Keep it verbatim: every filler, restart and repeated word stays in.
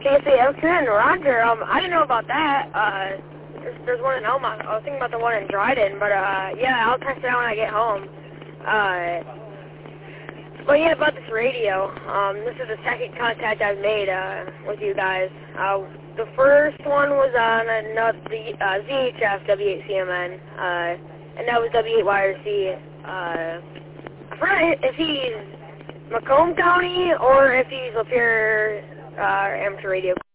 C S A M Q N, Roger. Um, I didn't know about that. Uh, there's, there's one in Elmont. I was thinking about the one in Dryden, but, uh, yeah, I'll test it out when I get home. Uh, but yeah, about this radio. Um, this is the second contact I've made, uh, with you guys. Uh, the first one was on another, uh, Z H F W eight C M N, uh, and that was W eight Y R C. Uh, I forgot if he's Macomb County or if he's Lapeer, uh, amateur radio.